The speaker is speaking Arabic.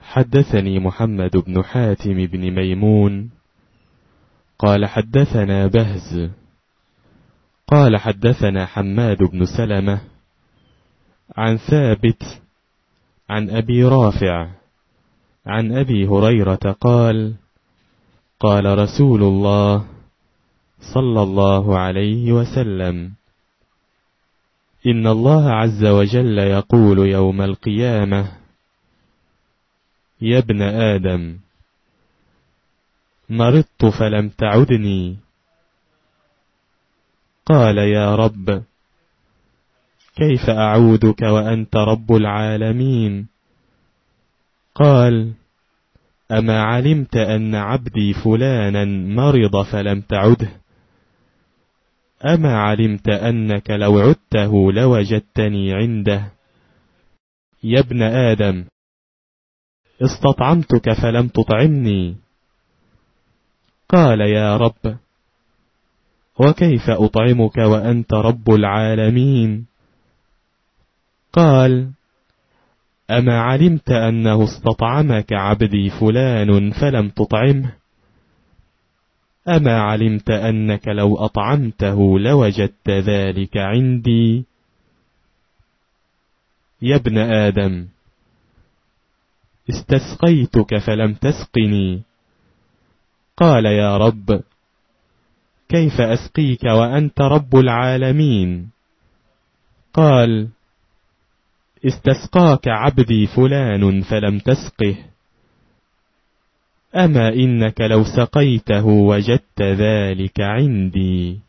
حدثني محمد بن حاتم بن ميمون قال حدثنا بهز قال حدثنا حماد بن سلمة عن ثابت عن أبي رافع عن أبي هريرة قال قال رسول الله صلى الله عليه وسلم: إن الله عز وجل يقول يوم القيامة: يا ابن آدم، مرضت فلم تعدني. قال: يا رب، كيف أعودك وأنت رب العالمين؟ قال: أما علمت أن عبدي فلانا مرض فلم تعده؟ أما علمت أنك لو عدته لوجدتني عنده؟ يا ابن آدم، استطعمتك فلم تطعمني. قال: يا رب، وكيف أطعمك وأنت رب العالمين؟ قال: أما علمت أنه استطعمك عبدي فلان فلم تطعمه؟ أما علمت أنك لو أطعمته لوجدت ذلك عندي؟ يا ابن آدم، استسقيتك فلم تسقني. قال: يا رب، كيف أسقيك وأنت رب العالمين؟ قال: استسقاك عبدي فلان فلم تسقه. أما إنك لو سقيته وجدت ذلك عندي.